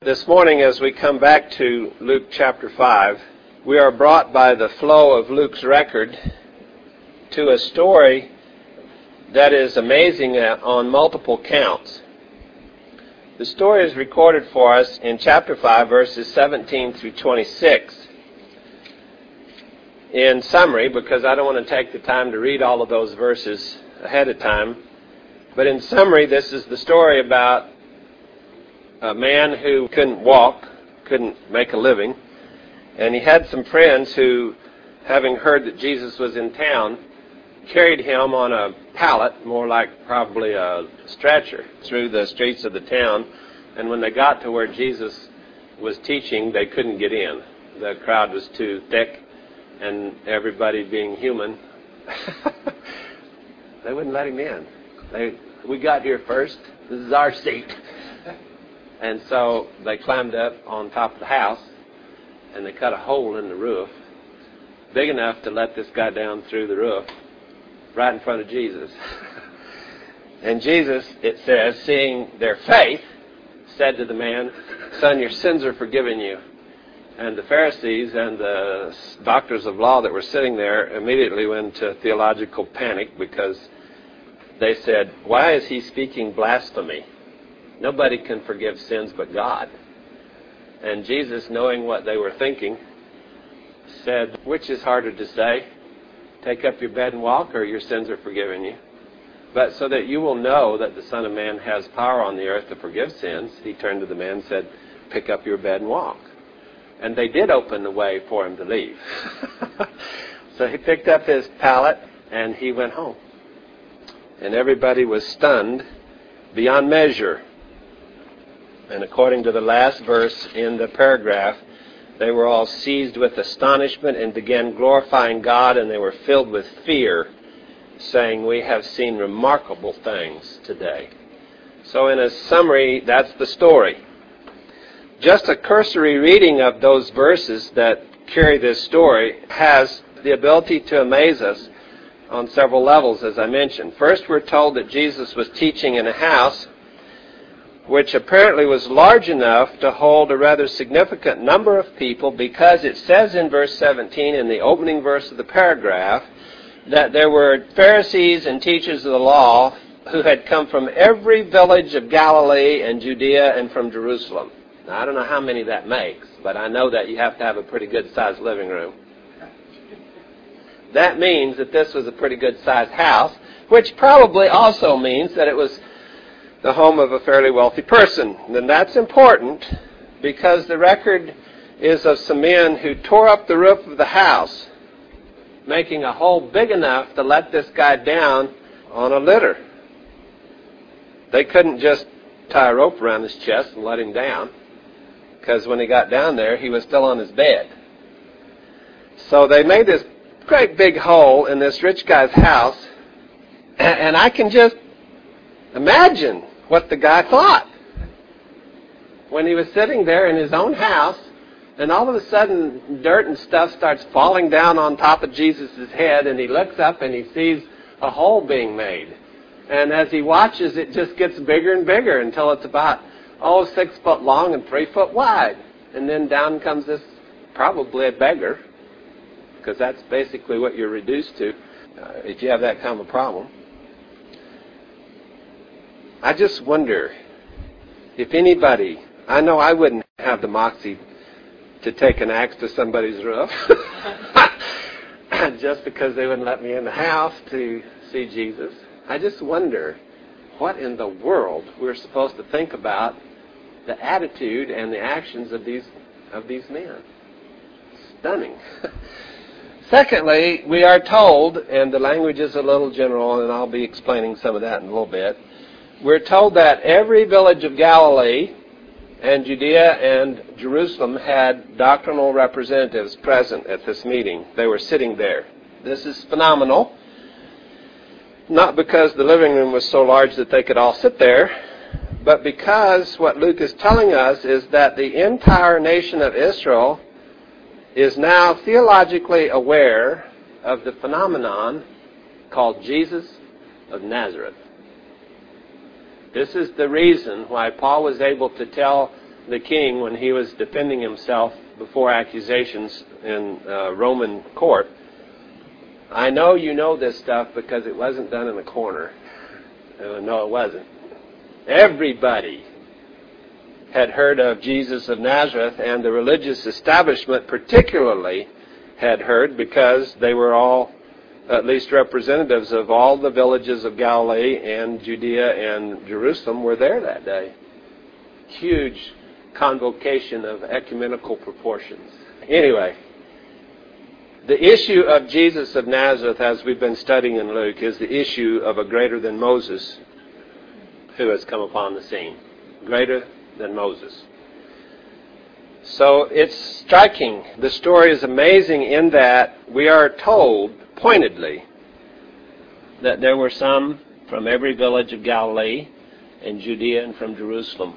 This morning, as we come back to Luke chapter 5, we are brought by the flow of Luke's record to a story that is amazing on multiple counts. The story is recorded for us in chapter 5, verses 17 through 26. In summary, because I don't want to take the time to read all of those verses ahead of time, but in summary, this is the story about a man who couldn't walk, couldn't make a living, and he had some friends who, having heard that Jesus was in town, carried him on a pallet, more like probably a stretcher, through the streets of the town. And when they got to where Jesus was teaching, they couldn't get in. The crowd was too thick, and everybody being human, they wouldn't let him in. We got here first. This is our seat. And so they climbed up on top of the house, and they cut a hole in the roof, big enough to let this guy down through the roof, right in front of Jesus. And Jesus, it says, seeing their faith, said to the man, "Son, your sins are forgiven you." And the Pharisees and the doctors of law that were sitting there immediately went into theological panic because they said, "Why is he speaking blasphemy? Nobody can forgive sins but God." And Jesus, knowing what they were thinking, said, "Which is harder to say? Take up your bed and walk, or your sins are forgiven you? But so that you will know that the Son of Man has power on the earth to forgive sins," he turned to the man and said, "Pick up your bed and walk." And they did open the way for him to leave. So he picked up his pallet and he went home. And everybody was stunned beyond measure. And according to the last verse in the paragraph, they were all seized with astonishment and began glorifying God, and they were filled with fear, saying, "We have seen remarkable things today." So in a summary, that's the story. Just a cursory reading of those verses that carry this story has the ability to amaze us on several levels, as I mentioned. First, we're told that Jesus was teaching in a house which apparently was large enough to hold a rather significant number of people, because it says in verse 17, in the opening verse of the paragraph, that there were Pharisees and teachers of the law who had come from every village of Galilee and Judea and from Jerusalem. Now, I don't know how many that makes, but I know that you have to have a pretty good-sized living room. That means that this was a pretty good-sized house, which probably also means that it was the home of a fairly wealthy person. And that's important because the record is of some men who tore up the roof of the house, making a hole big enough to let this guy down on a litter. They couldn't just tie a rope around his chest and let him down, because when he got down there, he was still on his bed. So they made this great big hole in this rich guy's house, and I can just imagine what the guy thought when he was sitting there in his own house, and all of a sudden dirt and stuff starts falling down on top of Jesus' head, and he looks up and he sees a hole being made. And as he watches, it just gets bigger and bigger until it's about 6 foot long and 3 foot wide. And then down comes this, probably a beggar, because that's basically what you're reduced to if you have that kind of a problem. I just wonder if anybody, I know I wouldn't have the moxie to take an axe to somebody's roof just because they wouldn't let me in the house to see Jesus. I just wonder what in the world we're supposed to think about the attitude and the actions of these men. Stunning. Secondly, we are told, and the language is a little general, and I'll be explaining some of that in a little bit, we're told that every village of Galilee and Judea and Jerusalem had doctrinal representatives present at this meeting. They were sitting there. This is phenomenal. Not because the living room was so large that they could all sit there, but because what Luke is telling us is that the entire nation of Israel is now theologically aware of the phenomenon called Jesus of Nazareth. This is the reason why Paul was able to tell the king, when he was defending himself before accusations in Roman court, I know you know this stuff because it wasn't done in the corner. No, it wasn't. Everybody had heard of Jesus of Nazareth, and the religious establishment particularly had heard, because they were all at least representatives of all the villages of Galilee and Judea and Jerusalem were there that day. Huge convocation of ecumenical proportions. Anyway, the issue of Jesus of Nazareth, as we've been studying in Luke, is the issue of a greater than Moses who has come upon the scene. Greater than Moses. So it's striking. The story is amazing in that we are told pointedly that there were some from every village of Galilee and Judea and from Jerusalem.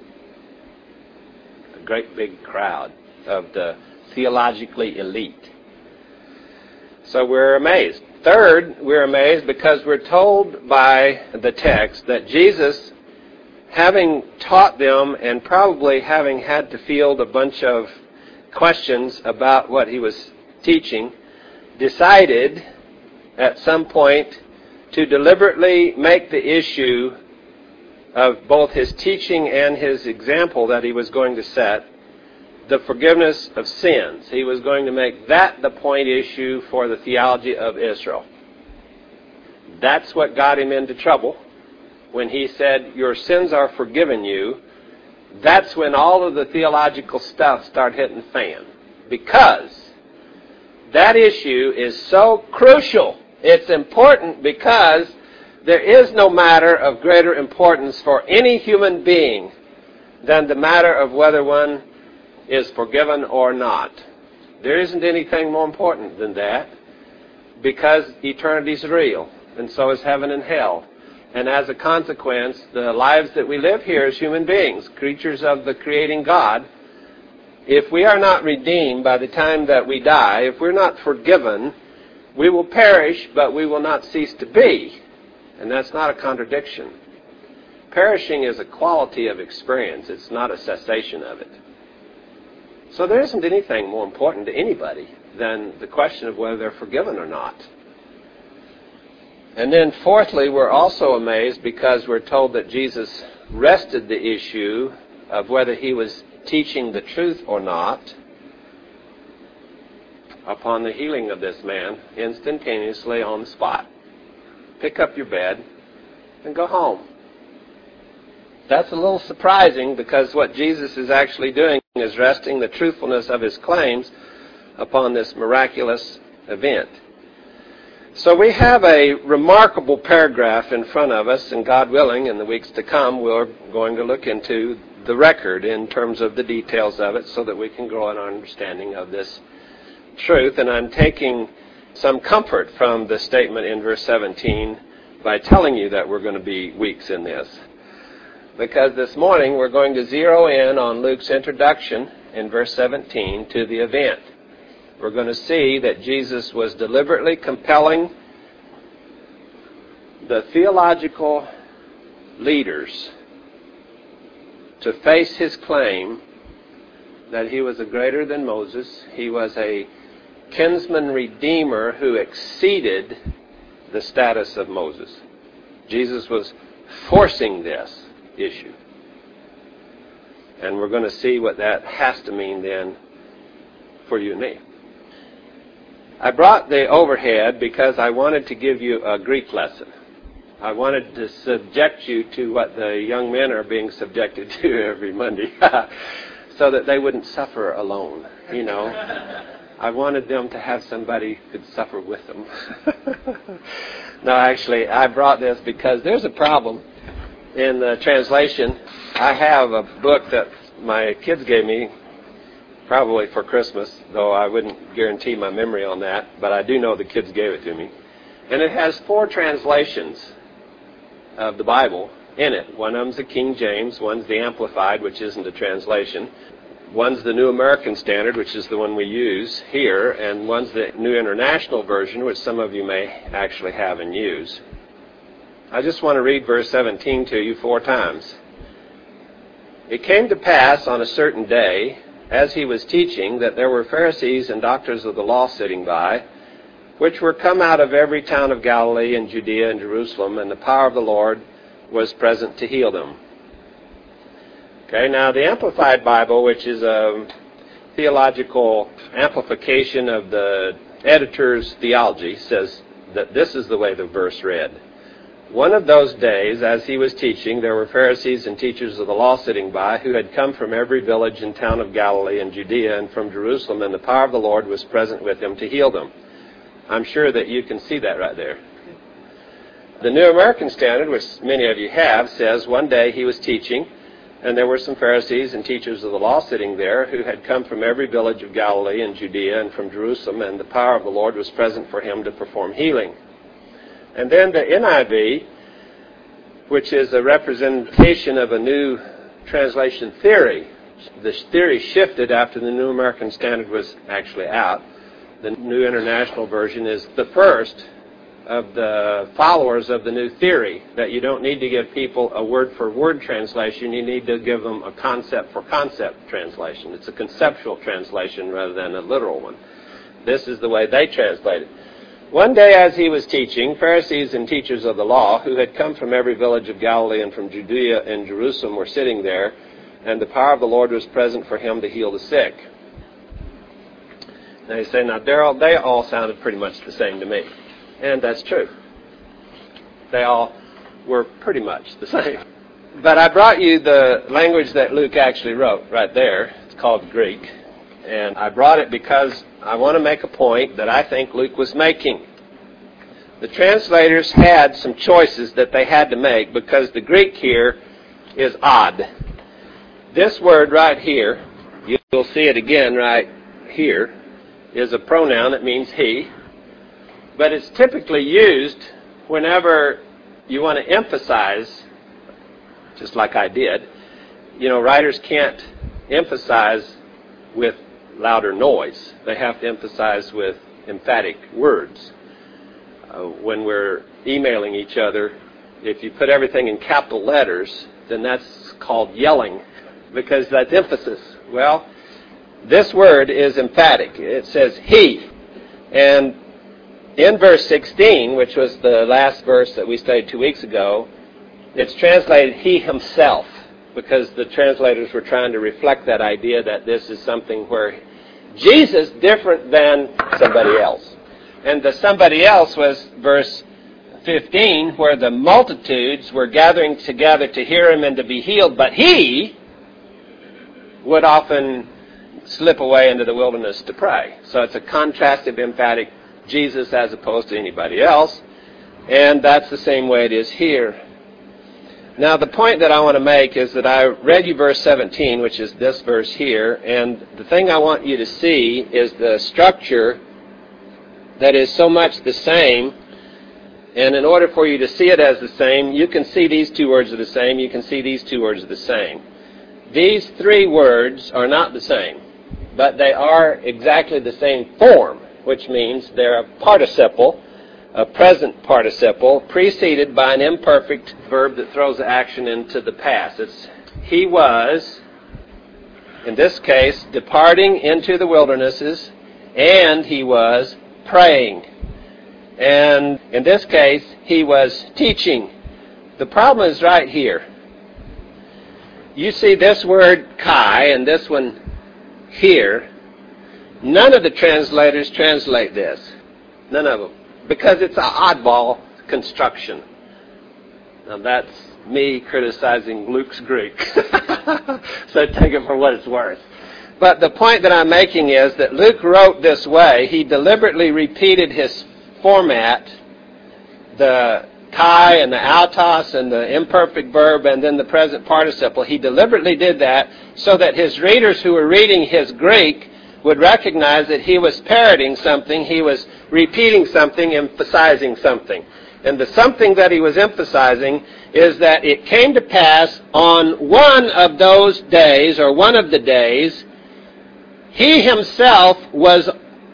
A great big crowd of the theologically elite. So we're amazed. Third, we're amazed because we're told by the text that Jesus, having taught them and probably having had to field a bunch of questions about what he was teaching, decided at some point to deliberately make the issue of both his teaching and his example that he was going to set the forgiveness of sins. He was going to make that the point issue for the theology of Israel. That's what got him into trouble. When he said, your sins are forgiven you, that's when all of the theological stuff started hitting the fan. Because that issue is so crucial. It's important because there is no matter of greater importance for any human being than the matter of whether one is forgiven or not. There isn't anything more important than that, because eternity is real, and so is heaven and hell. And as a consequence, the lives that we live here as human beings, creatures of the creating God, if we are not redeemed by the time that we die, if we're not forgiven, we will perish, but we will not cease to be. And that's not a contradiction. Perishing is a quality of experience. It's not a cessation of it. So there isn't anything more important to anybody than the question of whether they're forgiven or not. And then fourthly, we're also amazed because we're told that Jesus rested the issue of whether he was teaching the truth or not upon the healing of this man instantaneously on the spot. Pick up your bed and go home. That's a little surprising, because what Jesus is actually doing is resting the truthfulness of his claims upon this miraculous event. So we have a remarkable paragraph in front of us, and God willing, in the weeks to come, we're going to look into the record in terms of the details of it so that we can grow in our understanding of this truth. And I'm taking some comfort from the statement in verse 17 by telling you that we're going to be weeks in this. Because this morning we're going to zero in on Luke's introduction in verse 17 to the event. We're going to see that Jesus was deliberately compelling the theological leaders to face his claim that he was a greater than Moses. He was a kinsman redeemer who exceeded the status of Moses. Jesus was forcing this issue. And we're going to see what that has to mean then for you and me. I brought the overhead because I wanted to give you a Greek lesson. I wanted to subject you to what the young men are being subjected to every Monday so that they wouldn't suffer alone, you know. I wanted them to have somebody who could suffer with them. No, actually, I brought this because there's a problem in the translation. I have a book that my kids gave me probably for Christmas, though I wouldn't guarantee my memory on that, but I do know the kids gave it to me. And it has 4 translations of the Bible in it. One of them's the King James, one's the Amplified, which isn't a translation. One's the New American Standard, which is the one we use here, and one's the New International Version, which some of you may actually have and use. I just want to read verse 17 to you 4 times. It came to pass on a certain day, as he was teaching, that there were Pharisees and doctors of the law sitting by, which were come out of every town of Galilee and Judea and Jerusalem, and the power of the Lord was present to heal them. Okay, now the Amplified Bible, which is a theological amplification of the editor's theology, says that this is the way the verse read. One of those days, as he was teaching, there were Pharisees and teachers of the law sitting by, who had come from every village and town of Galilee and Judea and from Jerusalem, and the power of the Lord was present with him to heal them. I'm sure that you can see that right there. The New American Standard, which many of you have, says one day he was teaching, and there were some Pharisees and teachers of the law sitting there who had come from every village of Galilee and Judea and from Jerusalem, and the power of the Lord was present for him to perform healing. And then the NIV, which is a representation of a new translation theory. This theory shifted after the New American Standard was actually out. The New International Version is the first of the followers of the new theory, that you don't need to give people a word-for-word translation, you need to give them a concept-for-concept translation. It's a conceptual translation rather than a literal one. This is the way they translate it. One day as he was teaching, Pharisees and teachers of the law, who had come from every village of Galilee and from Judea and Jerusalem, were sitting there, and the power of the Lord was present for him to heal the sick. Now you say, now Darrell, they all sounded pretty much the same to me. And that's true. They all were pretty much the same. But I brought you the language that Luke actually wrote right there. It's called Greek. And I brought it because I want to make a point that I think Luke was making. The translators had some choices that they had to make because the Greek here is odd. This word right here, you'll see it again right here, is a pronoun. It means he. But it's typically used whenever you want to emphasize, just like I did. You know, writers can't emphasize with louder noise. They have to emphasize with emphatic words. When we're emailing each other, if you put everything in capital letters, then that's called yelling because that's emphasis. Well, this word is emphatic. It says he. And in verse 16, which was the last verse that we studied 2 weeks ago, it's translated he himself, because the translators were trying to reflect that idea that this is something where Jesus different than somebody else. And the somebody else was verse 15, where the multitudes were gathering together to hear him and to be healed, but he would often slip away into the wilderness to pray. So it's a contrastive, emphatic Jesus as opposed to anybody else, and that's the same way it is here. Now the point that I want to make is that I read you verse 17, which is this verse here, and the thing I want you to see is the structure that is so much the same, and in order for you to see it as the same, you can see these two words are the same, you can see these two words are the same. These three words are not the same, but they are exactly the same form, which means they're a participle, a present participle, preceded by an imperfect verb that throws the action into the past. It's he was, in this case, departing into the wildernesses, and he was praying. And in this case, he was teaching. The problem is right here. You see this word kai and this one here. None of the translators translate this. None of them. Because it's an oddball construction. Now that's me criticizing Luke's Greek. So take it for what it's worth. But the point that I'm making is that Luke wrote this way. He deliberately repeated his format, the kai and the autos and the imperfect verb and then the present participle. He deliberately did that so that his readers who were reading his Greek would recognize that he was parroting something, he was repeating something, emphasizing something. And the something that he was emphasizing is that it came to pass on one of those days, or one of the days, he himself was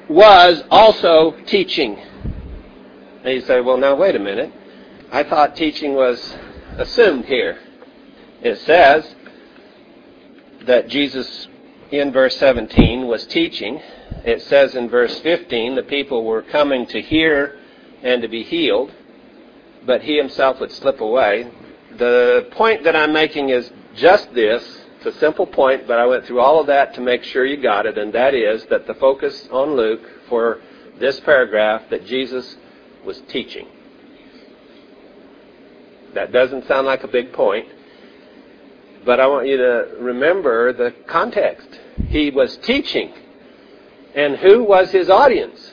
also teaching. And you say, well, now wait a minute. I thought teaching was assumed here. It says, that Jesus, in verse 17, was teaching. It says in verse 15, the people were coming to hear and to be healed, but he himself would slip away. The point that I'm making is just this. It's a simple point, but I went through all of that to make sure you got it, and that is that the focus on Luke for this paragraph, that Jesus was teaching. That doesn't sound like a big point, but I want you to remember the context. He was teaching. And who was his audience?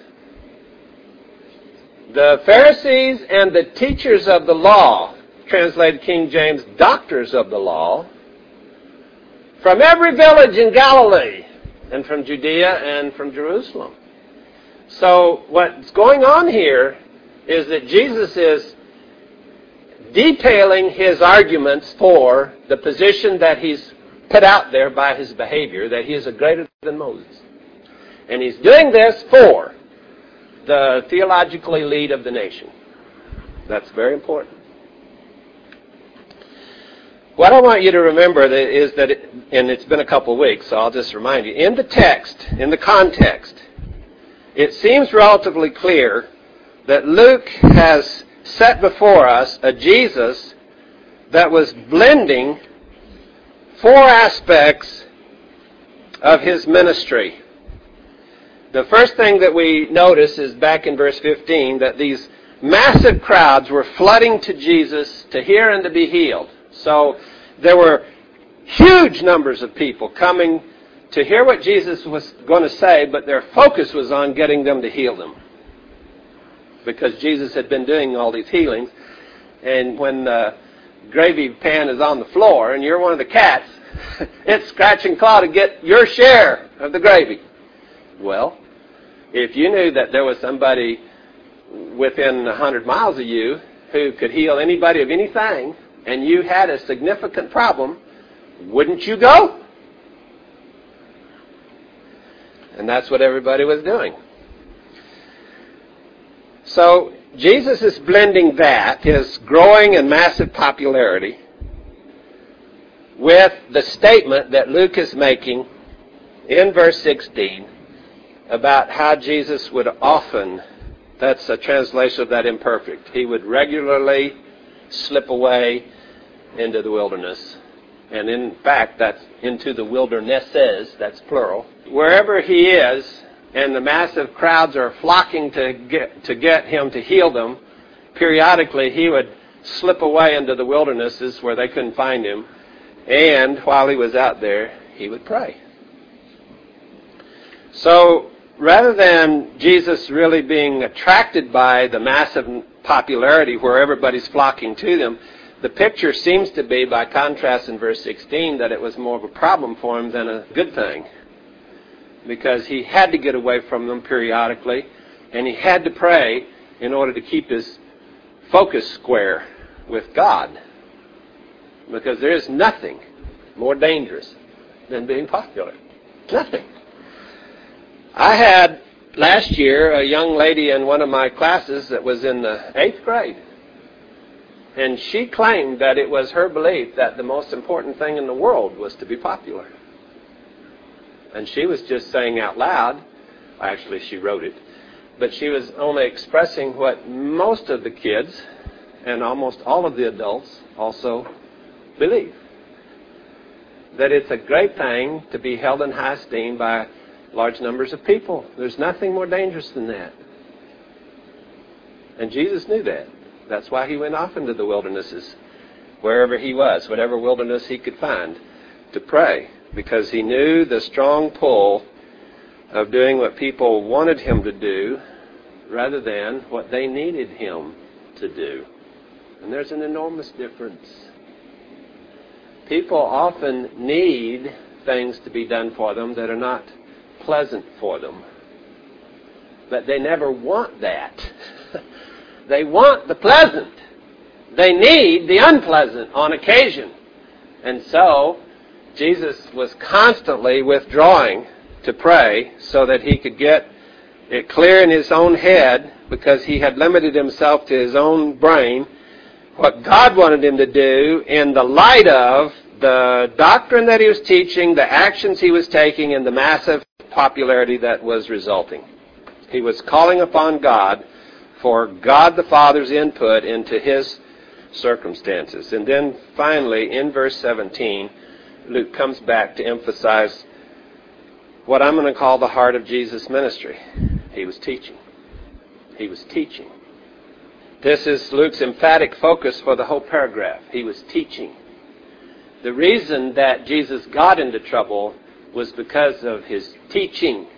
The Pharisees and the teachers of the law, translated King James, doctors of the law, from every village in Galilee, and from Judea and from Jerusalem. So what's going on here is that Jesus is detailing his arguments for the position that he's put out there by his behavior, that he is a greater than Moses. And he's doing this for the theological elite of the nation. That's very important. What I want you to remember is that, and it's been a couple of weeks, so I'll just remind you, in the text, in the context, it seems relatively clear that Luke has set before us a Jesus that was blending four aspects of his ministry. The first thing that we notice is back in verse 15 that these massive crowds were flooding to Jesus to hear and to be healed. So there were huge numbers of people coming to hear what Jesus was going to say, but their focus was on getting them to heal them. Because Jesus had been doing all these healings. And when the gravy pan is on the floor and you're one of the cats, it's scratch and claw to get your share of the gravy. Well, if you knew that there was somebody within 100 miles of you who could heal anybody of anything, and you had a significant problem, wouldn't you go? And that's what everybody was doing. So Jesus is blending that, his growing and massive popularity, with the statement that Luke is making in verse 16 about how Jesus would often, that's a translation of that imperfect, he would regularly slip away into the wilderness. And in fact, that's into the wildernesses, that's plural. Wherever he is, and the massive crowds are flocking to get him to heal them, periodically he would slip away into the wildernesses where they couldn't find him. And while he was out there, he would pray. So rather than Jesus really being attracted by the massive popularity where everybody's flocking to them, the picture seems to be, by contrast in verse 16, that it was more of a problem for him than a good thing. Because he had to get away from them periodically, and he had to pray in order to keep his focus square with God. Because there is nothing more dangerous than being popular. Nothing. I had last year a young lady in one of my classes that was in the 8th grade. And she claimed that it was her belief that the most important thing in the world was to be popular. And she was just saying out loud, actually she wrote it, but she was only expressing what most of the kids and almost all of the adults also believe. That it's a great thing to be held in high esteem by large numbers of people. There's nothing more dangerous than that. And Jesus knew that. That's why he went off into the wildernesses, wherever he was, whatever wilderness he could find, to pray. Because he knew the strong pull of doing what people wanted him to do rather than what they needed him to do. And there's an enormous difference. People often need things to be done for them that are not pleasant for them. But they never want that. They want the pleasant. They need the unpleasant on occasion. And so Jesus was constantly withdrawing to pray so that he could get it clear in his own head, because he had limited himself to his own brain, what God wanted him to do in the light of the doctrine that he was teaching, the actions he was taking, and the massive popularity that was resulting. He was calling upon God for God the Father's input into his circumstances. And then finally, in verse 17, Luke comes back to emphasize what I'm going to call the heart of Jesus' ministry. He was teaching. He was teaching. This is Luke's emphatic focus for the whole paragraph. He was teaching. The reason that Jesus got into trouble was because of his teaching.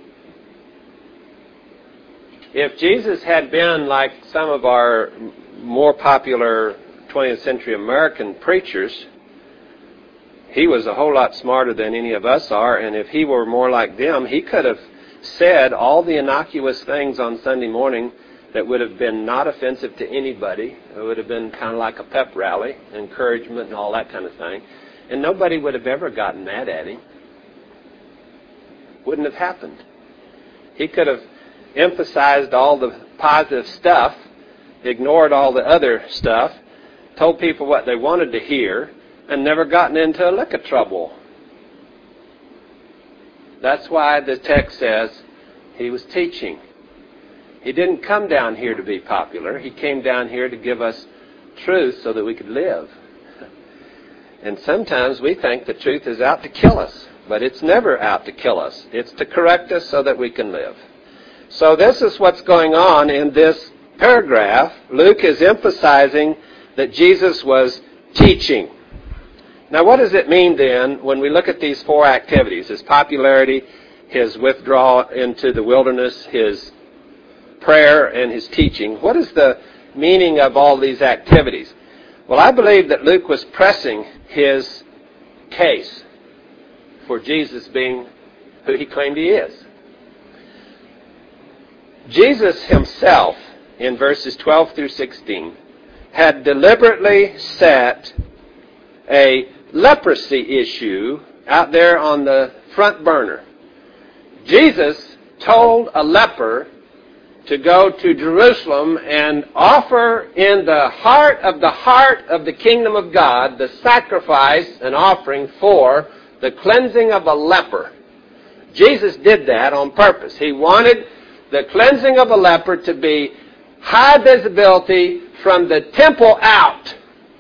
If Jesus had been like some of our more popular 20th century American preachers, he was a whole lot smarter than any of us are, and if he were more like them, he could have said all the innocuous things on Sunday morning that would have been not offensive to anybody. It would have been kind of like a pep rally, encouragement and all that kind of thing. And nobody would have ever gotten mad at him. Wouldn't have happened. He could have emphasized all the positive stuff, ignored all the other stuff, told people what they wanted to hear, and never gotten into a lick of trouble. That's why the text says he was teaching. He didn't come down here to be popular. He came down here to give us truth so that we could live. And sometimes we think the truth is out to kill us, but it's never out to kill us. It's to correct us so that we can live. So this is what's going on in this paragraph. Luke is emphasizing that Jesus was teaching. Now, what does it mean then when we look at these four activities? His popularity, his withdrawal into the wilderness, his prayer, and his teaching. What is the meaning of all these activities? Well, I believe that Luke was pressing his case for Jesus being who he claimed he is. Jesus himself, in verses 12 through 16, had deliberately set a leprosy issue out there on the front burner. Jesus told a leper to go to Jerusalem and offer in the heart of the kingdom of God the sacrifice and offering for the cleansing of a leper. Jesus did that on purpose. He wanted the cleansing of a leper to be high visibility from the temple out.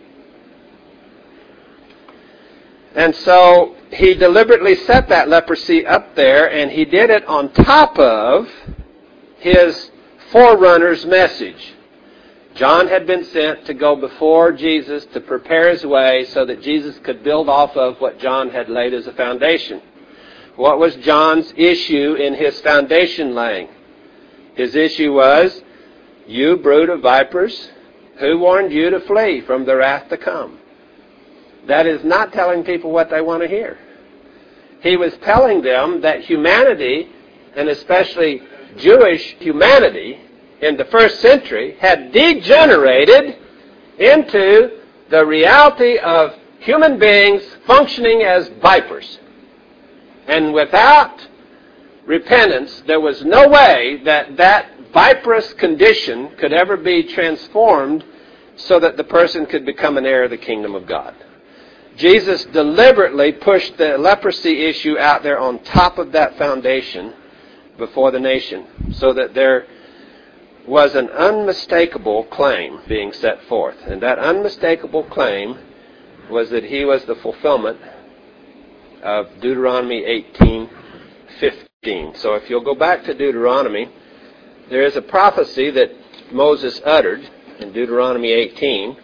And so he deliberately set that leprosy up there, and he did it on top of his forerunner's message. John had been sent to go before Jesus to prepare his way so that Jesus could build off of what John had laid as a foundation. What was John's issue in his foundation laying? His issue was, "You brood of vipers, who warned you to flee from the wrath to come?" That is not telling people what they want to hear. He was telling them that humanity, and especially Jewish humanity in the first century, had degenerated into the reality of human beings functioning as vipers. And without repentance, there was no way that that viperous condition could ever be transformed so that the person could become an heir of the kingdom of God. Jesus deliberately pushed the leprosy issue out there on top of that foundation before the nation, so that there was an unmistakable claim being set forth. And that unmistakable claim was that he was the fulfillment of Deuteronomy 18:15. So if you'll go back to Deuteronomy, there is a prophecy that Moses uttered in Deuteronomy 18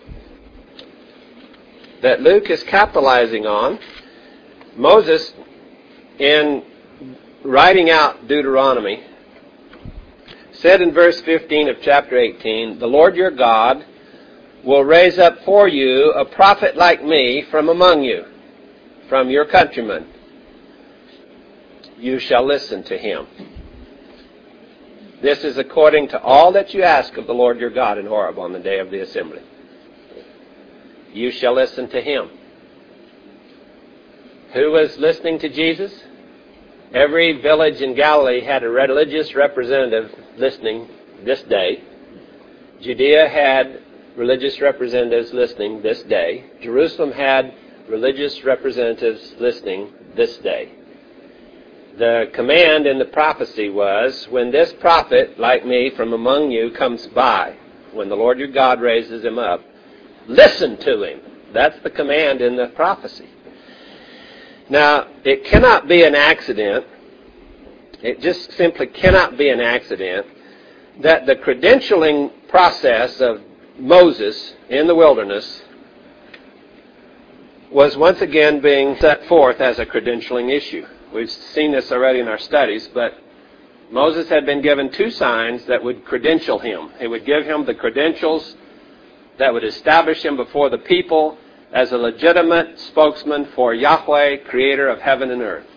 that Luke is capitalizing on. Moses, in writing out Deuteronomy, said in verse 15 of chapter 18, "The Lord your God will raise up for you a prophet like me from among you, from your countrymen. You shall listen to him. This is according to all that you ask of the Lord your God in Horeb on the day of the assembly. You shall listen to him." Who was listening to Jesus? Every village in Galilee had a religious representative listening this day. Judea had religious representatives listening this day. Jerusalem had religious representatives listening this day. The command in the prophecy was, when this prophet, like me, from among you comes by, when the Lord your God raises him up, listen to him. That's the command in the prophecy. Now, it cannot be an accident. It just simply cannot be an accident that the credentialing process of Moses in the wilderness was once again being set forth as a credentialing issue. We've seen this already in our studies, but Moses had been given 2 signs that would credential him. It would give him the credentials that would establish him before the people as a legitimate spokesman for Yahweh, creator of heaven and earth.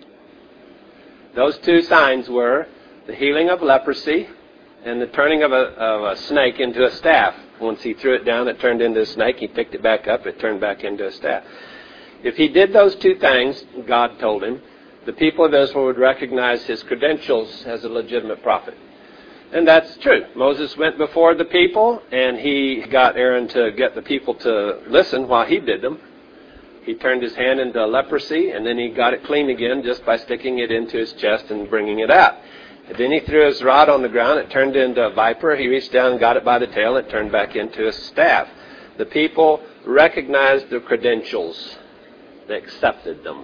Those 2 signs were the healing of leprosy and the turning of a snake into a staff. Once he threw it down, it turned into a snake. He picked it back up, it turned back into a staff. If he did those 2 things, God told him, the people of Israel would recognize his credentials as a legitimate prophet. And that's true. Moses went before the people, and he got Aaron to get the people to listen while he did them. He turned his hand into leprosy, and then he got it clean again just by sticking it into his chest and bringing it out. And then he threw his rod on the ground. It turned into a viper. He reached down and got it by the tail, and it turned back into a staff. The people recognized the credentials. They accepted them.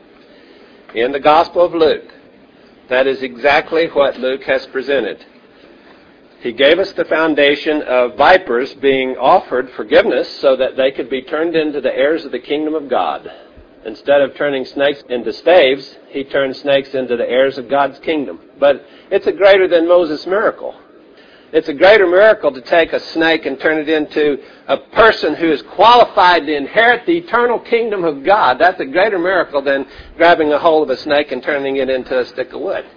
In the Gospel of Luke, that is exactly what Luke has presented. He gave us the foundation of vipers being offered forgiveness so that they could be turned into the heirs of the kingdom of God. Instead of turning snakes into staves, he turned snakes into the heirs of God's kingdom. But it's a greater than Moses miracle. It's a greater miracle to take a snake and turn it into a person who is qualified to inherit the eternal kingdom of God. That's a greater miracle than grabbing a hold of a snake and turning it into a stick of wood.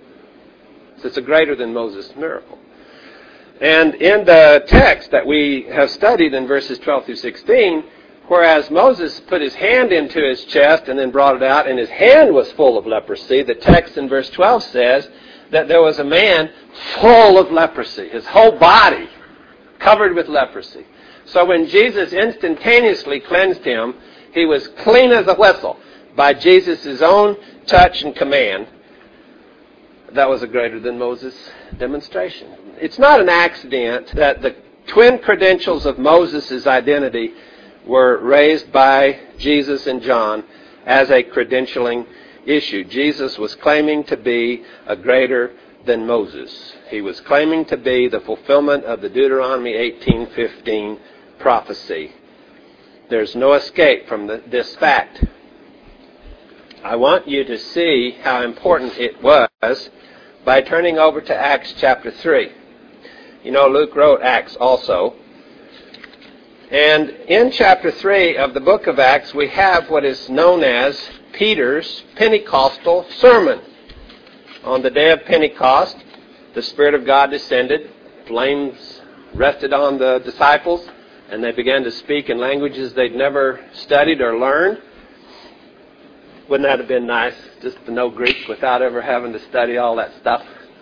So it's a greater than Moses miracle. And in the text that we have studied in verses 12 through 16, whereas Moses put his hand into his chest and then brought it out, and his hand was full of leprosy, the text in verse 12 says that there was a man full of leprosy, his whole body covered with leprosy. So when Jesus instantaneously cleansed him, he was clean as a whistle by Jesus' own touch and command. That was a greater than Moses demonstration. It's not an accident that the twin credentials of Moses' identity were raised by Jesus and John as a credentialing issue. Jesus was claiming to be a greater than Moses. He was claiming to be the fulfillment of the Deuteronomy 18:15 prophecy. There's no escape from this fact. I want you to see how important it was by turning over to Acts chapter 3. You know, Luke wrote Acts also. And in chapter 3 of the book of Acts, we have what is known as Peter's Pentecostal sermon. On the day of Pentecost, the Spirit of God descended, flames rested on the disciples, and they began to speak in languages they'd never studied or learned. Wouldn't that have been nice, just to know Greek without ever having to study all that stuff?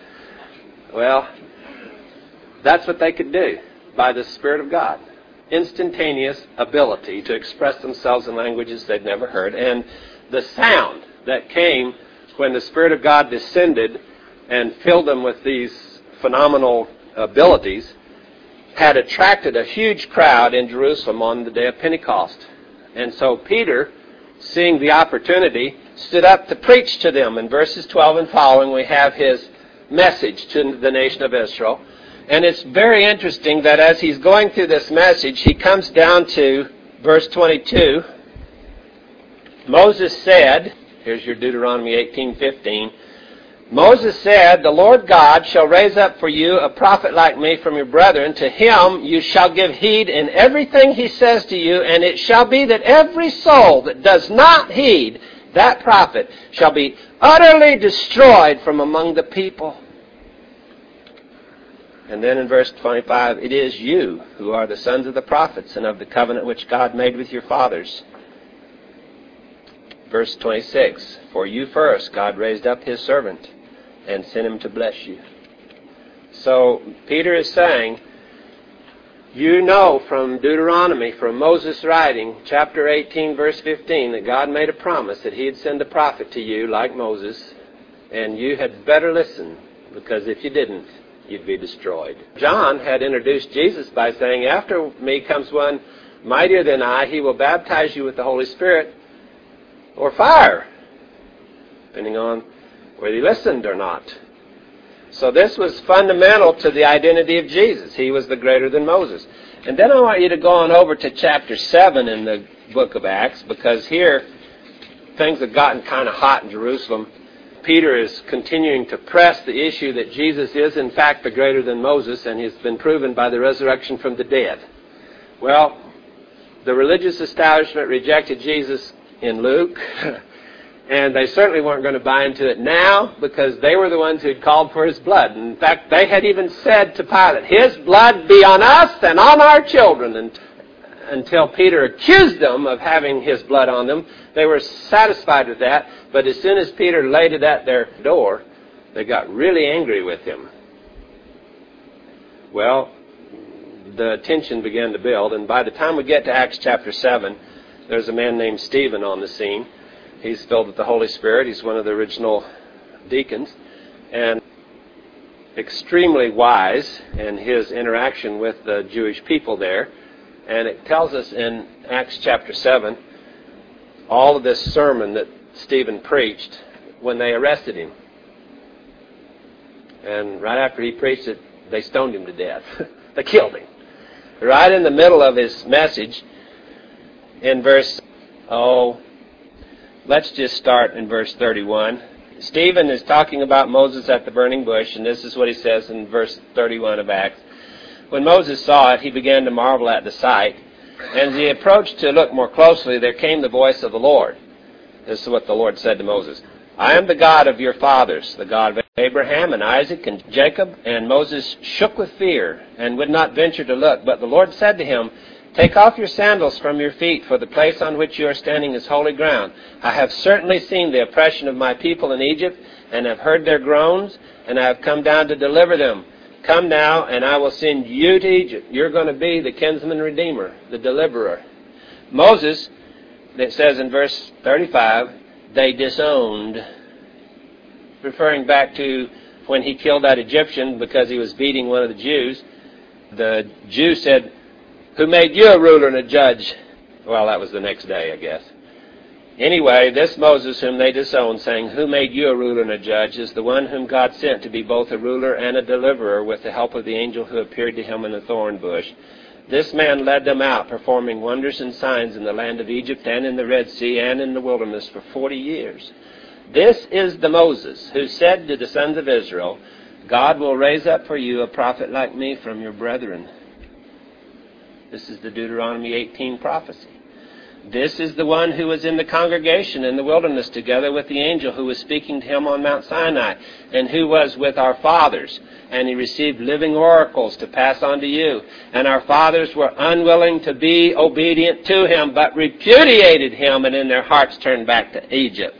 Well, that's what they could do by the Spirit of God. Instantaneous ability to express themselves in languages they'd never heard. And the sound that came when the Spirit of God descended and filled them with these phenomenal abilities had attracted a huge crowd in Jerusalem on the day of Pentecost. And so Peter, seeing the opportunity, stood up to preach to them. In verses 12 and following, we have his message to the nation of Israel. And it's very interesting that as he's going through this message, he comes down to verse 22. Moses said, here's your Deuteronomy 18:15. Moses said, "The Lord God shall raise up for you a prophet like me from your brethren. To him you shall give heed in everything he says to you, and it shall be that every soul that does not heed that prophet shall be utterly destroyed from among the people." And then in verse 25, "It is you who are the sons of the prophets and of the covenant which God made with your fathers." Verse 26, "For you first God raised up his servant and sent him to bless you." So Peter is saying, You know from Deuteronomy, from Moses' writing, chapter 18, verse 15, that God made a promise that He'd send a prophet to you like Moses, and you had better listen, because if you didn't, you'd be destroyed. John had introduced Jesus by saying, after me comes one mightier than I. He will baptize you with the Holy Spirit or fire, depending on whether you listened or not. So this was fundamental to the identity of Jesus. He was the greater than Moses. And then I want you to go on over to chapter 7 in the book of Acts, because here things have gotten kind of hot in Jerusalem. Peter is continuing to press the issue that Jesus is in fact the greater than Moses, and he's been proven by the resurrection from the dead. Well, the religious establishment rejected Jesus in Luke, and they certainly weren't going to buy into it now, because they were the ones who had called for His blood. In fact, they had even said to Pilate, His blood be on us and on our children. And until Peter accused them of having His blood on them, they were satisfied with that. But as soon as Peter laid it at their door, they got really angry with him. Well, the tension began to build, and by the time we get to Acts chapter 7, there's a man named Stephen on the scene. He's filled with the Holy Spirit. He's one of the original deacons, and extremely wise in his interaction with the Jewish people there. And it tells us in Acts chapter 7 all of this sermon that Stephen preached when they arrested him. And right after he preached it, they stoned him to death. They killed him. Right in the middle of his message, in let's just start in verse 31. Stephen is talking about Moses at the burning bush, and this is what he says in verse 31 of Acts. When Moses saw it, he began to marvel at the sight. And as he approached to look more closely, there came the voice of the Lord. This is what the Lord said to Moses. I am the God of your fathers, the God of Abraham and Isaac and Jacob. And Moses shook with fear and would not venture to look. But the Lord said to him, Take off your sandals from your feet, for the place on which you are standing is holy ground. I have certainly seen the oppression of my people in Egypt, and have heard their groans, and I have come down to deliver them. Come now, and I will send you to Egypt. You're going to be the kinsman redeemer, the deliverer. Moses, it says in verse 35, they disowned, referring back to when he killed that Egyptian because he was beating one of the Jews. The Jew said, Who made you a ruler and a judge? Well, that was the next day, I guess. Anyway, this Moses whom they disowned, saying, Who made you a ruler and a judge, is the one whom God sent to be both a ruler and a deliverer with the help of the angel who appeared to him in the thorn bush. This man led them out, performing wonders and signs in the land of Egypt and in the Red Sea and in the wilderness for 40 years. This is the Moses who said to the sons of Israel, God will raise up for you a prophet like me from your brethren. This is the Deuteronomy 18 prophecy. This is the one who was in the congregation in the wilderness together with the angel who was speaking to him on Mount Sinai, and who was with our fathers. And he received living oracles to pass on to you. And our fathers were unwilling to be obedient to him, but repudiated him, and in their hearts turned back to Egypt.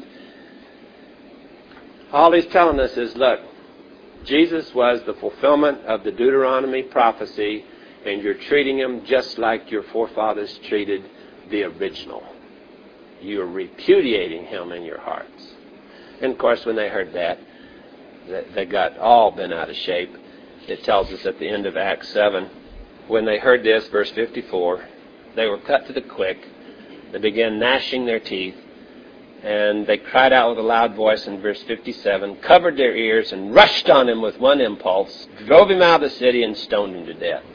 All he's telling us is, look, Jesus was the fulfillment of the Deuteronomy prophecy, and you're treating him just like your forefathers treated the original. You're repudiating him in your hearts. And of course, when they heard that, they got all bent out of shape. It tells us at the end of Acts 7, when they heard this, verse 54, they were cut to the quick. They began gnashing their teeth, and they cried out with a loud voice in verse 57, covered their ears, and rushed on him with one impulse, drove him out of the city, and stoned him to death.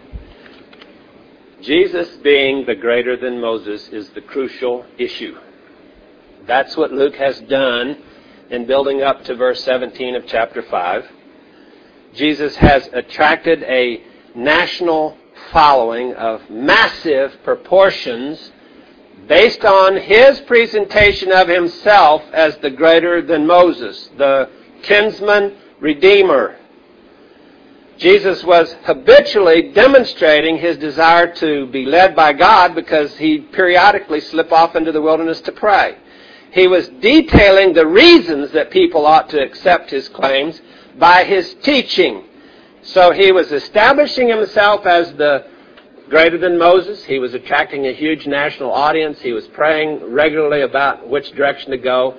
Jesus being the greater than Moses is the crucial issue. That's what Luke has done in building up to verse 17 of chapter 5. Jesus has attracted a national following of massive proportions based on his presentation of himself as the greater than Moses, the kinsman redeemer. Jesus was habitually demonstrating his desire to be led by God because he'd periodically slip off into the wilderness to pray. He was detailing the reasons that people ought to accept his claims by his teaching. So he was establishing himself as the greater than Moses. He was attracting a huge national audience. He was praying regularly about which direction to go.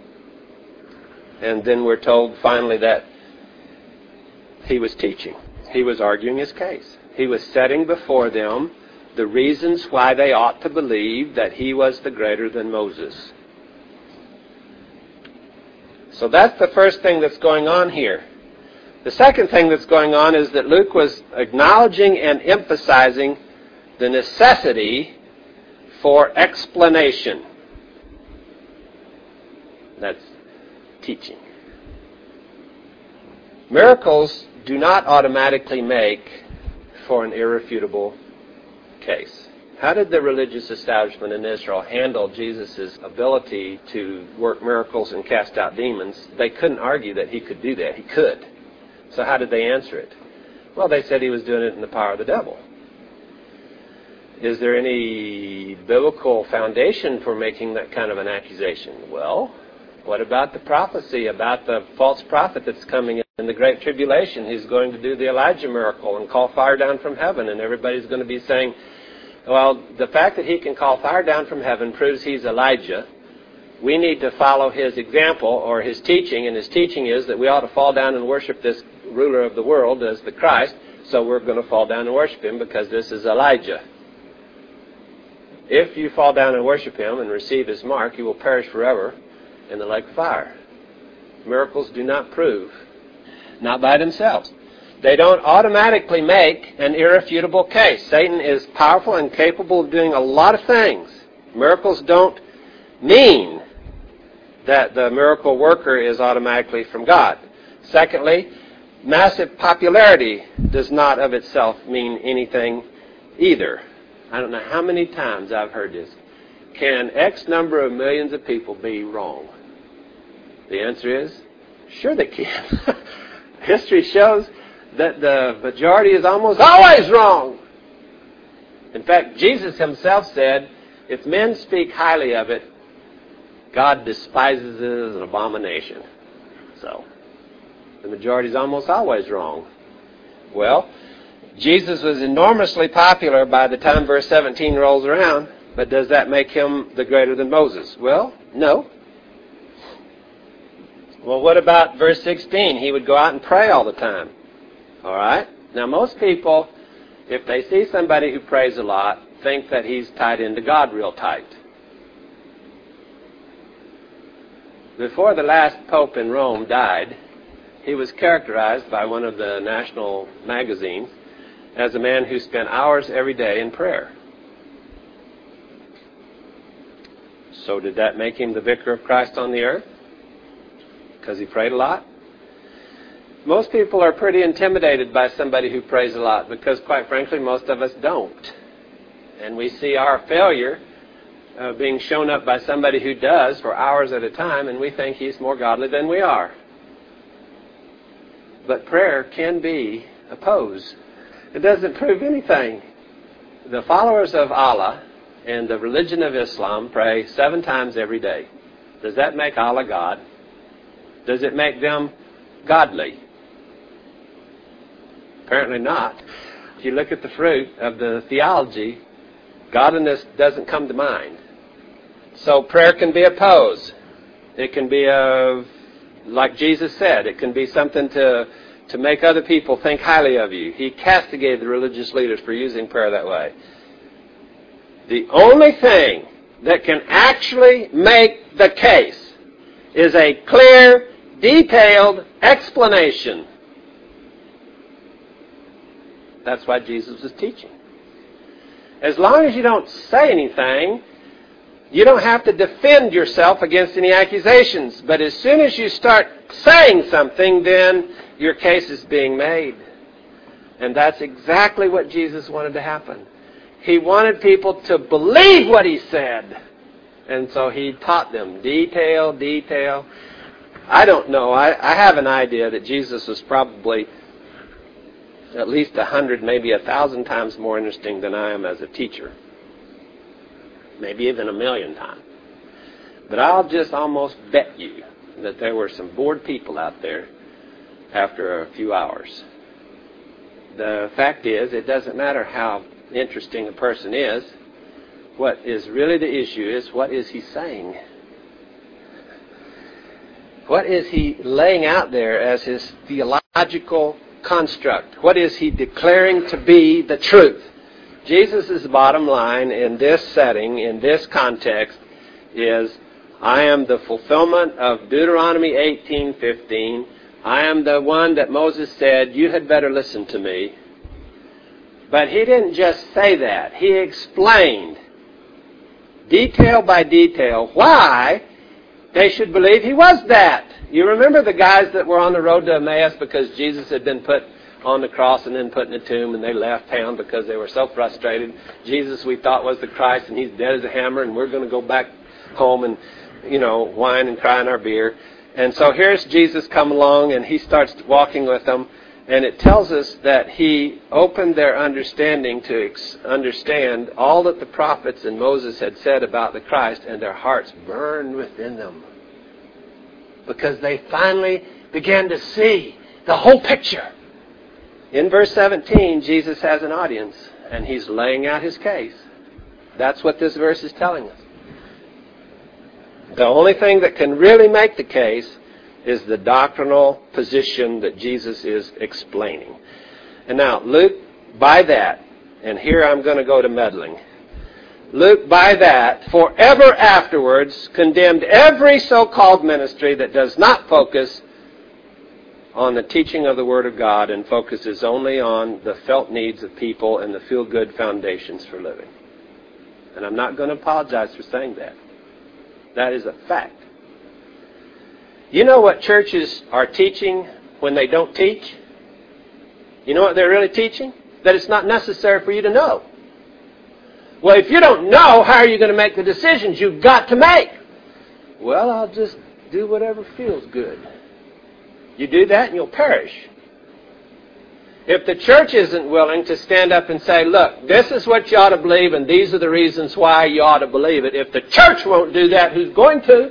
And then we're told finally that he was teaching. He was arguing his case. He was setting before them the reasons why they ought to believe that he was the greater than Moses. So that's the first thing that's going on here. The second thing that's going on is that Luke was acknowledging and emphasizing the necessity for explanation. That's teaching. Miracles do not automatically make for an irrefutable case. How did the religious establishment in Israel handle Jesus' ability to work miracles and cast out demons? They couldn't argue that he could do that. He could. So how did they answer it? Well, they said he was doing it in the power of the devil. Is there any biblical foundation for making that kind of an accusation? Well, what about the prophecy about the false prophet that's coming in the Great Tribulation? He's going to do the Elijah miracle and call fire down from heaven, and everybody's going to be saying, well, the fact that he can call fire down from heaven proves he's Elijah. We need to follow his example or his teaching, and his teaching is that we ought to fall down and worship this ruler of the world as the Christ, so we're going to fall down and worship him because this is Elijah. If you fall down and worship him and receive his mark, you will perish forever in the lake of fire. Miracles do not prove, not by themselves. They don't automatically make an irrefutable case. Satan is powerful and capable of doing a lot of things. Miracles don't mean that the miracle worker is automatically from God. Secondly, massive popularity does not of itself mean anything either. I don't know how many times I've heard this. Can X number of millions of people be wrong? The answer is, sure they can. History shows that the majority is almost always wrong. In fact, Jesus himself said, if men speak highly of it, God despises it as an abomination. So, the majority is almost always wrong. Well, Jesus was enormously popular by the time verse 17 rolls around, but does that make him the greater than Moses? Well, no. Well, what about verse 16? He would go out and pray all the time. All right? Now, most people, if they see somebody who prays a lot, think that he's tied into God real tight. Before the last pope in Rome died, he was characterized by one of the national magazines as a man who spent hours every day in prayer. So did that make him the vicar of Christ on the earth? Because he prayed a lot? Most people are pretty intimidated by somebody who prays a lot because, quite frankly, most of us don't. And we see our failure being shown up by somebody who does for hours at a time, and we think he's more godly than we are. But prayer can be a pose. It doesn't prove anything. The followers of Allah and the religion of Islam pray 7 times every day. Does that make Allah God? Does it make them godly? Apparently not. If you look at the fruit of the theology, godliness doesn't come to mind. So prayer can be a pose. It can be like Jesus said, it can be something to make other people think highly of you. He castigated the religious leaders for using prayer that way. The only thing that can actually make the case is a clear, detailed explanation. That's why Jesus was teaching. As long as you don't say anything, you don't have to defend yourself against any accusations. But as soon as you start saying something, then your case is being made. And that's exactly what Jesus wanted to happen. He wanted people to believe what he said. And so he taught them detail. I don't know. I have an idea that Jesus was probably at least 100, maybe 1,000 times more interesting than I am as a teacher. Maybe even 1,000,000 times. But I'll just almost bet you that there were some bored people out there after a few hours. The fact is, it doesn't matter how interesting a person is, what is really the issue is, what is he saying? What is he laying out there as his theological construct? What is he declaring to be the truth? Jesus' bottom line in this setting, in this context, is, I am the fulfillment of Deuteronomy 18:15. I am the one that Moses said, you had better listen to me. But he didn't just say that. He explained, detail by detail, why they should believe he was that. You remember the guys that were on the road to Emmaus because Jesus had been put on the cross and then put in a tomb, and they left town because they were so frustrated. Jesus, we thought, was the Christ, and he's dead as a hammer, and we're going to go back home and, whine and cry in our beer. And so here's Jesus come along, and he starts walking with them, and it tells us that he opened their understanding to understand all that the prophets and Moses had said about the Christ, and their hearts burned within them because they finally began to see the whole picture. In verse 17, Jesus has an audience, and he's laying out his case. That's what this verse is telling us. The only thing that can really make the case is the doctrinal position that Jesus is explaining. And now, Luke, by that, and here I'm going to go to meddling, Luke, by that, forever afterwards, condemned every so-called ministry that does not focus on the teaching of the Word of God and focuses only on the felt needs of people and the feel-good foundations for living. And I'm not going to apologize for saying that. That is a fact. You know what churches are teaching when they don't teach? You know what they're really teaching? That it's not necessary for you to know. Well, if you don't know, how are you going to make the decisions you've got to make? Well, I'll just do whatever feels good. You do that and you'll perish. If the church isn't willing to stand up and say, look, this is what you ought to believe and these are the reasons why you ought to believe it. If the church won't do that, who's going to?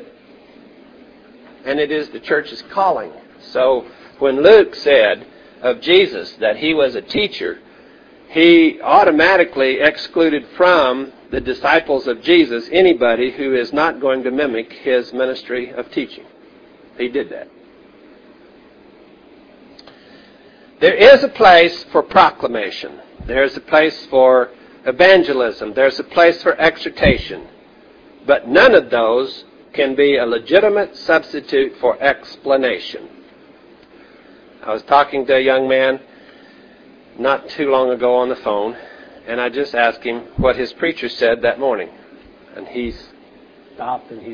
And it is the church's calling. So when Luke said of Jesus that he was a teacher, he automatically excluded from the disciples of Jesus anybody who is not going to mimic his ministry of teaching. He did that. There is a place for proclamation. There is a place for evangelism. There's a place for exhortation. But none of those can be a legitimate substitute for explanation. I was talking to a young man not too long ago on the phone, and I just asked him what his preacher said that morning. And he stopped and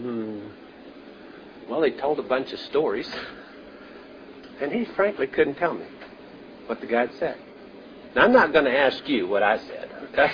well, he told a bunch of stories. And he frankly couldn't tell me what the guy had said. Now, I'm not going to ask you what I said, okay?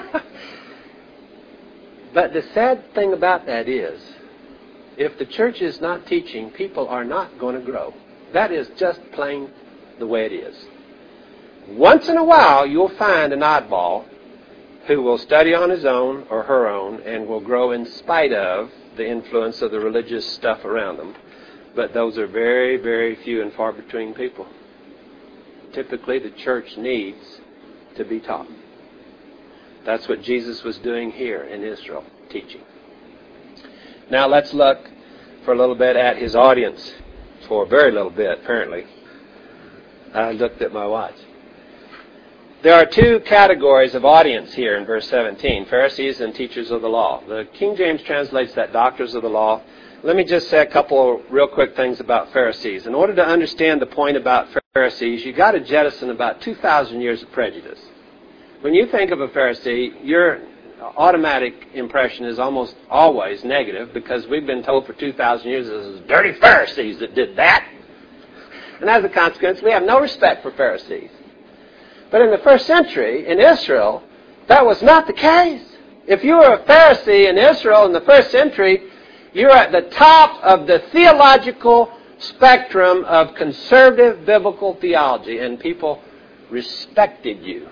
But the sad thing about that is, if the church is not teaching, people are not going to grow. That is just plain the way it is. Once in a while, you'll find an oddball who will study on his own or her own and will grow in spite of the influence of the religious stuff around them. But those are very, very few and far between people. Typically, the church needs to be taught. That's what Jesus was doing here in Israel, teaching. Now let's look for a little bit at his audience. For a very little bit, apparently. I looked at my watch. There are two categories of audience here in verse 17, Pharisees and teachers of the law. The King James translates that doctors of the law. Let me just say a couple of real quick things about Pharisees. In order to understand the point about Pharisees, you've got to jettison about 2,000 years of prejudice. When you think of a Pharisee, your automatic impression is almost always negative because we've been told for 2,000 years it was dirty Pharisees that did that. And as a consequence, we have no respect for Pharisees. But in the first century, in Israel, that was not the case. If you were a Pharisee in Israel in the first century, you're at the top of the theological spectrum of conservative biblical theology, and people respected you.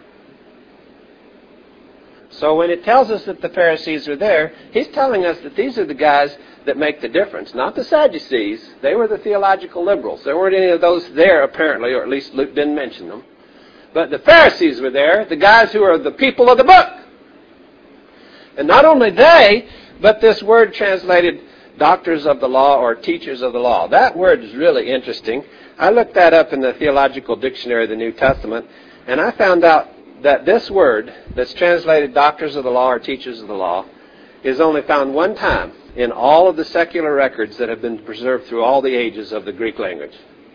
So when it tells us that the Pharisees are there, he's telling us that these are the guys that make the difference, not the Sadducees. They were the theological liberals. There weren't any of those there, apparently, or at least Luke didn't mention them. But the Pharisees were there, the guys who are the people of the book. And not only they, but this word translated doctors of the law or teachers of the law. That word is really interesting. I looked that up in the Theological Dictionary of the New Testament, and I found out that this word that's translated doctors of the law or teachers of the law is only found one time in all of the secular records that have been preserved through all the ages of the Greek language.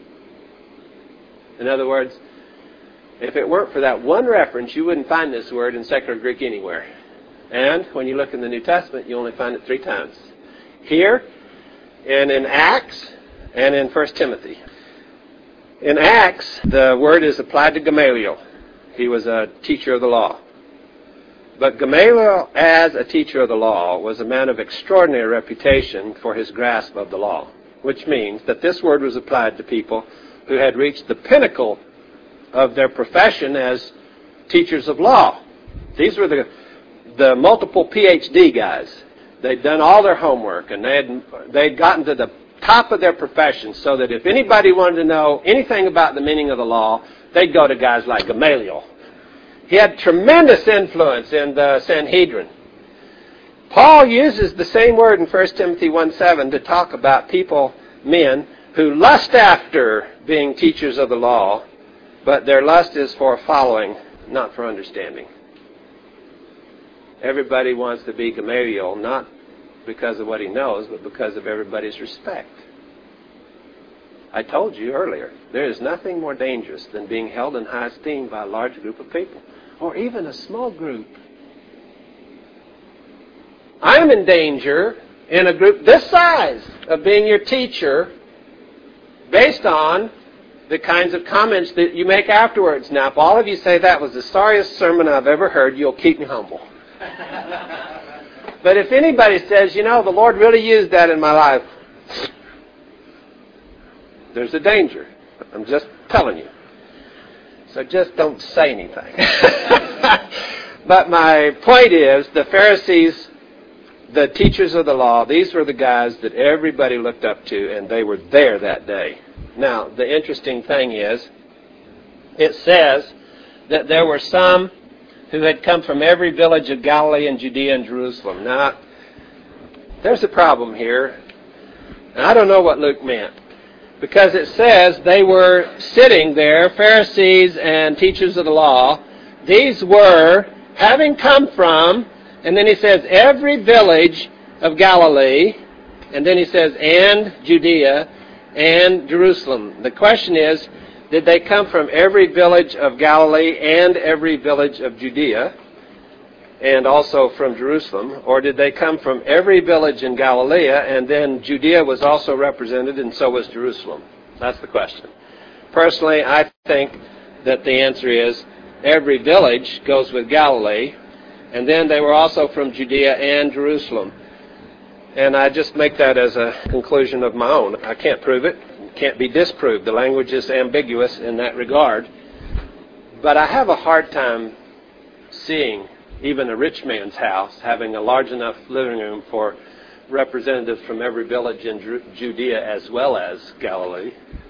In other words, if it weren't for that one reference, you wouldn't find this word in secular Greek anywhere. And when you look in the New Testament, you only find it 3 times. Here, and in Acts, and in 1 Timothy. In Acts, the word is applied to Gamaliel. He was a teacher of the law. But Gamaliel, as a teacher of the law, was a man of extraordinary reputation for his grasp of the law, which means that this word was applied to people who had reached the pinnacle of their profession as teachers of law. These were the multiple PhD guys. They'd done all their homework, and they'd gotten to the top of their profession, so that if anybody wanted to know anything about the meaning of the law, they'd go to guys like Gamaliel. He had tremendous influence in the Sanhedrin. Paul uses the same word in 1 Timothy 1:7 to talk about people, men, who lust after being teachers of the law, but their lust is for following, not for understanding. Everybody wants to be Gamaliel, not because of what he knows, but because of everybody's respect. I told you earlier, there is nothing more dangerous than being held in high esteem by a large group of people, or even a small group. I'm in danger in a group this size of being your teacher based on the kinds of comments that you make afterwards. Now, if all of you say that was the sorriest sermon I've ever heard, you'll keep me humble. But if anybody says, you know, the Lord really used that in my life, there's a danger. I'm just telling you. So just don't say anything. But my point is, the Pharisees, the teachers of the law, these were the guys that everybody looked up to, and they were there that day. Now, the interesting thing is, it says that there were some who had come from every village of Galilee and Judea and Jerusalem. Now, there's a problem here. And I don't know what Luke meant. Because it says they were sitting there, Pharisees and teachers of the law. These were, having come from, and then he says, every village of Galilee, and then he says, and Judea and Jerusalem. The question is, did they come from every village of Galilee and every village of Judea, and also from Jerusalem? Or did they come from every village in Galilee, and then Judea was also represented, and so was Jerusalem? That's the question. Personally, I think that the answer is every village goes with Galilee, and then they were also from Judea and Jerusalem. And I just make that as a conclusion of my own. I can't prove it. Can't be disproved. The language is ambiguous in that regard. But I have a hard time seeing even a rich man's house having a large enough living room for representatives from every village in Judea as well as Galilee.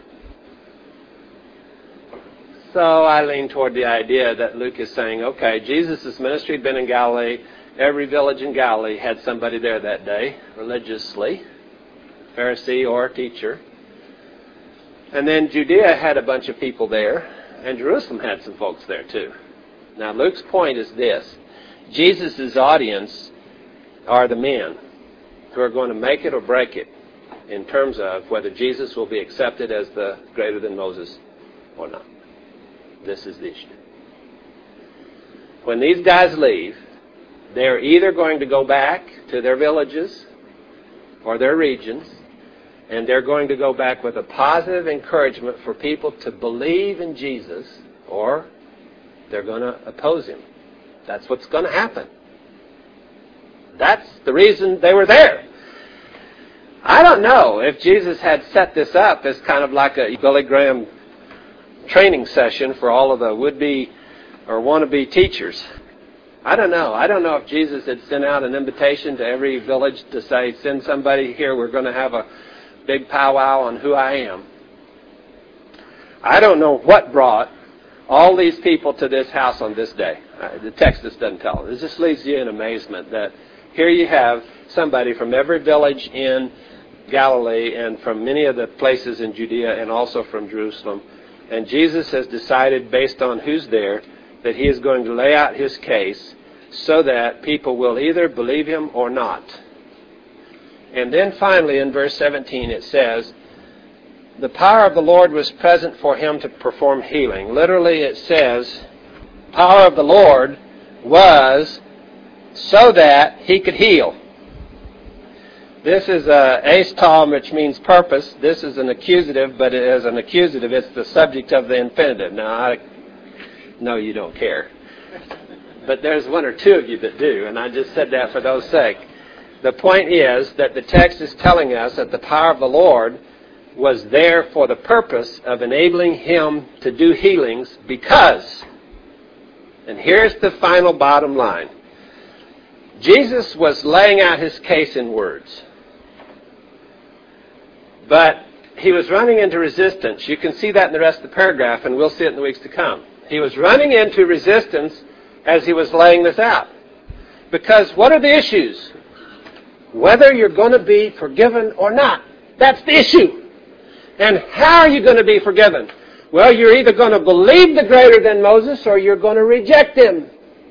So I lean toward the idea that Luke is saying, okay, Jesus' ministry had been in Galilee. Every village in Galilee had somebody there that day, religiously, Pharisee or teacher. And then Judea had a bunch of people there, and Jerusalem had some folks there too. Now Luke's point is this. Jesus' audience are the men who are going to make it or break it in terms of whether Jesus will be accepted as the greater than Moses or not. This is the issue. When these guys leave, they're either going to go back to their villages or their regions, and they're going to go back with a positive encouragement for people to believe in Jesus, or they're going to oppose him. That's what's going to happen. That's the reason they were there. I don't know if Jesus had set this up as kind of like a Billy Graham training session for all of the would-be or wannabe teachers. I don't know. I don't know if Jesus had sent out an invitation to every village to say, send somebody here, we're going to have a big powwow on who I am. I don't know what brought all these people to this house on this day. The text just doesn't tell. It just leaves you in amazement that here you have somebody from every village in Galilee and from many of the places in Judea and also from Jerusalem. And Jesus has decided, based on who's there, that he is going to lay out his case so that people will either believe him or not. And then finally in verse 17 it says, the power of the Lord was present for him to perform healing. Literally it says, power of the Lord was so that he could heal. This is a tom, which means purpose. This is an accusative, but as an accusative, it's the subject of the infinitive. Now, I know you don't care. But there's one or two of you that do, and I just said that for those sake. The point is that the text is telling us that the power of the Lord was there for the purpose of enabling him to do healings because, and here's the final bottom line, Jesus was laying out his case in words. But he was running into resistance. You can see that in the rest of the paragraph, and we'll see it in the weeks to come. He was running into resistance as he was laying this out. Because what are the issues? Whether you're going to be forgiven or not. That's the issue. And how are you going to be forgiven? Well, you're either going to believe the greater than Moses or you're going to reject him.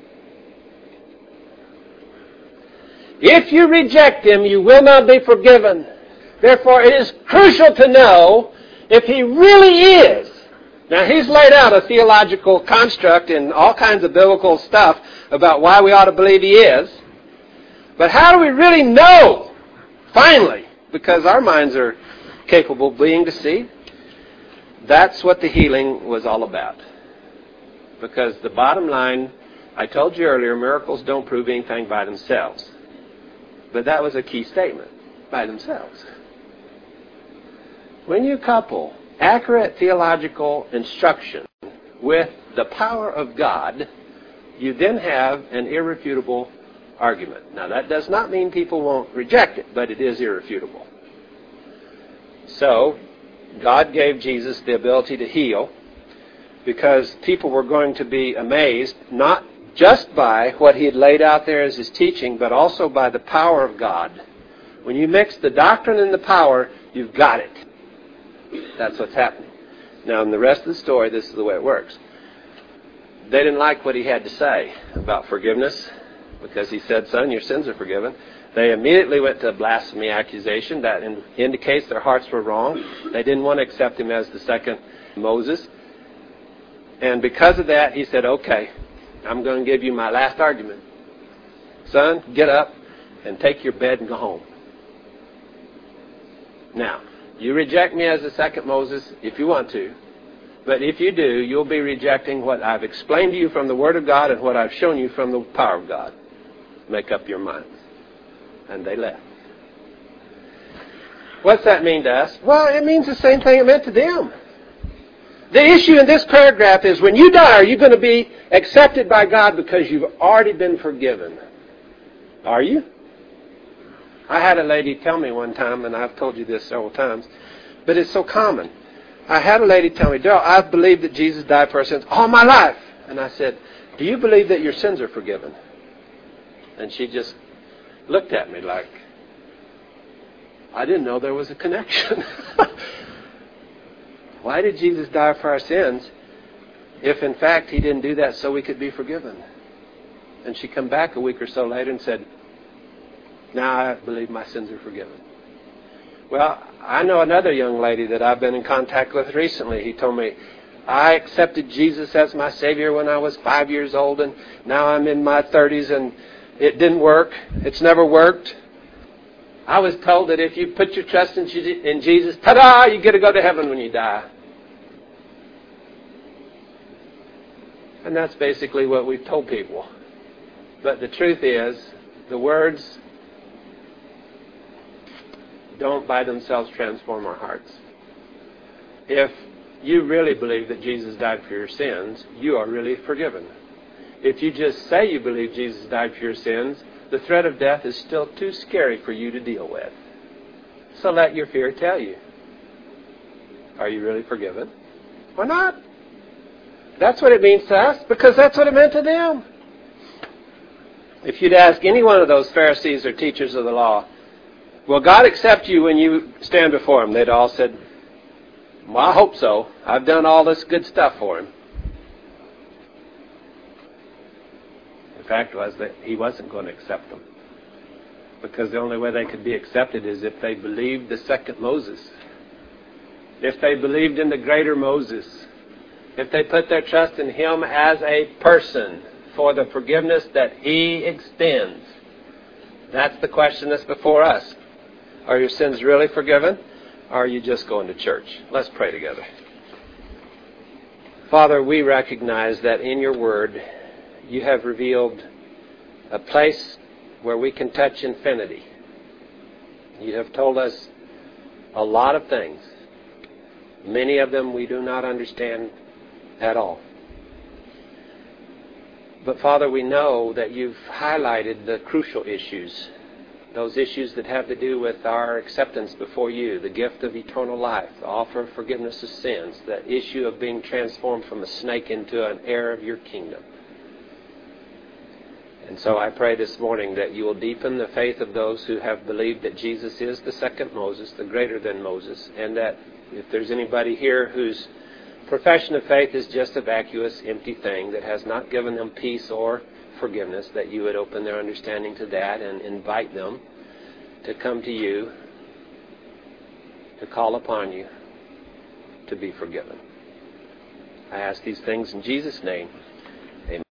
If you reject him, you will not be forgiven. Therefore, it is crucial to know if he really is. Now, he's laid out a theological construct and all kinds of biblical stuff about why we ought to believe he is. But how do we really know, finally, because our minds are capable of being deceived? That's what the healing was all about. Because the bottom line, I told you earlier, miracles don't prove anything by themselves. But that was a key statement, by themselves. When you couple accurate theological instruction with the power of God, you then have an irrefutable argument. Now, that does not mean people won't reject it, but it is irrefutable. So, God gave Jesus the ability to heal because people were going to be amazed, not just by what he had laid out there as his teaching, but also by the power of God. When you mix the doctrine and the power, you've got it. That's what's happening. Now, in the rest of the story, this is the way it works. They didn't like what he had to say about forgiveness because he said, son, your sins are forgiven. They immediately went to a blasphemy accusation. That indicates their hearts were wrong. They didn't want to accept him as the second Moses. And because of that, he said, okay, I'm going to give you my last argument. Son, get up and take your bed and go home. Now, you reject me as the second Moses if you want to. But if you do, you'll be rejecting what I've explained to you from the Word of God and what I've shown you from the power of God. Make up your minds. And they left. What's that mean to us? Well, it means the same thing it meant to them. The issue in this paragraph is when you die, are you going to be accepted by God because you've already been forgiven? Are you? I had a lady tell me one time, and I've told you this several times, but it's so common. I had a lady tell me, Darrell, I've believed that Jesus died for our sins all my life. And I said, do you believe that your sins are forgiven? And she just looked at me like, I didn't know there was a connection. Why did Jesus die for our sins if, in fact, he didn't do that so we could be forgiven? And she come back a week or so later and said, now I believe my sins are forgiven. Well, I know another young lady that I've been in contact with recently. He told me, I accepted Jesus as my Savior when I was 5 years old, and now I'm in my 30s, and it didn't work. It's never worked. I was told that if you put your trust in Jesus, ta-da, you get to go to heaven when you die. And that's basically what we've told people. But the truth is, the words don't by themselves transform our hearts. If you really believe that Jesus died for your sins, you are really forgiven. If you just say you believe Jesus died for your sins, the threat of death is still too scary for you to deal with. So let your fear tell you. Are you really forgiven or not? That's what it means to us, because that's what it meant to them. If you'd ask any one of those Pharisees or teachers of the law, will God accept you when you stand before Him? They'd all said, well, I hope so. I've done all this good stuff for Him. The fact was that He wasn't going to accept them, because the only way they could be accepted is if they believed the second Moses. If they believed in the greater Moses. If they put their trust in Him as a person for the forgiveness that He extends. That's the question that's before us. Are your sins really forgiven? Or are you just going to church? Let's pray together. Father, we recognize that in your word you have revealed a place where we can touch infinity. You have told us a lot of things. Many of them we do not understand at all. But Father, we know that you've highlighted the crucial issues, those issues that have to do with our acceptance before you, the gift of eternal life, the offer of forgiveness of sins, the issue of being transformed from a snake into an heir of your kingdom. And so I pray this morning that you will deepen the faith of those who have believed that Jesus is the second Moses, the greater than Moses, and that if there's anybody here whose profession of faith is just a vacuous, empty thing that has not given them peace or forgiveness, that you would open their understanding to that and invite them to come to you, to call upon you, to be forgiven. I ask these things in Jesus' name.